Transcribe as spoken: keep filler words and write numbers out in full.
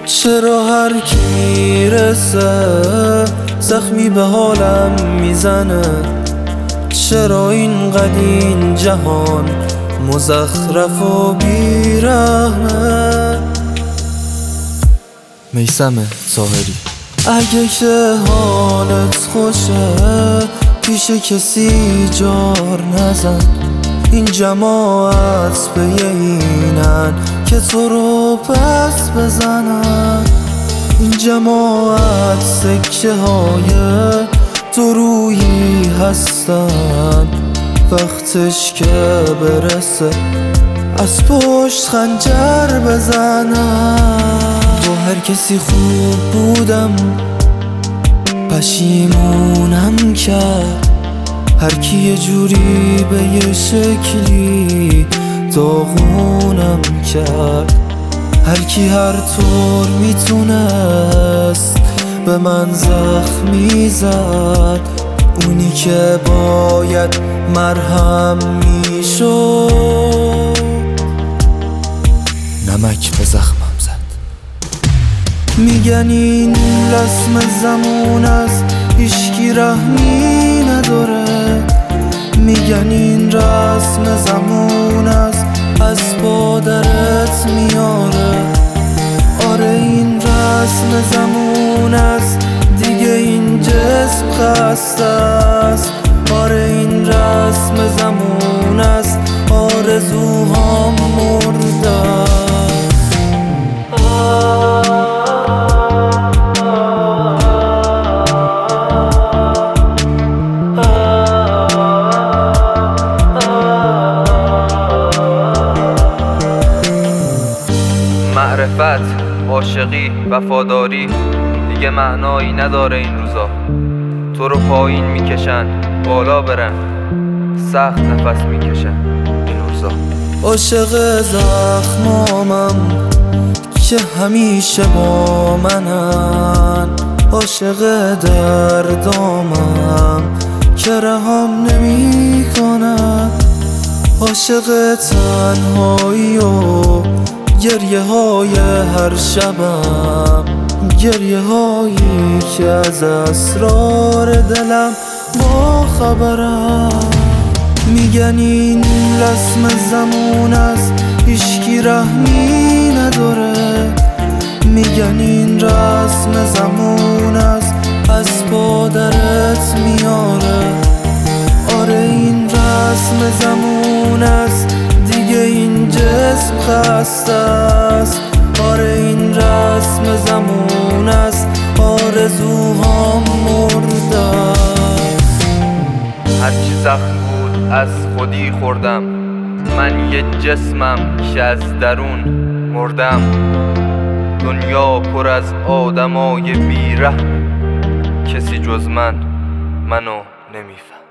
چرا هر کی میرسه زخمی به حالم میزنه؟ چرا اینقدر این جهان مزخرف و بیرحمه؟ میثم طاهری. اگه که حالت خوشه پیش کسی جار نزن، این جماعت به اینن که تو رو پس بزنن. این جماعت سکه های درویی هستن، وقتش که برسه از پشت خنجر بزنن. با هر کسی خوب بودم پشیمونم کرد، هر کی یه جوری به یه شکلی داغونم کرد. هر کی هر طور میتونست به من زخمی زد، اونی که باید مرهم میشد نمک به زخمم زد. میگن این رسم زمان است هیچکی رحمی نداره، میگن این رسم زمان است از پادرت میاره. آره این رسم زمان است دیگه، این جسم خسته است. آره این رسم زمان است آرزوهام مرده است. معرفت، عاشقی، وفاداری دیگه معنایی نداره این روزا. تو رو پایین میکشن بالا برن، سخت نفس میکشن این روزا. عاشق زخمامم که همیشه با منن، عاشق دردامم که رهم نمی کنن، عاشق تنهایی و گریه های هر شبم، گریه هایی که از اسرار دلم با خبرم. میگن این رسم زمان است هیچکی رحمی نداره، میگن این رسم زمان است از پادرت میاره. آره این رسم زمان است دیگه، این جسم خسته است. آره این رسم زمان است آرزوهام مرده است. هرچی زخم بود از خودی خوردم، من یه جسمم که از درون مردم. دنیا پر از آدمای بیرحم، کسی جز من منو نمیفهم.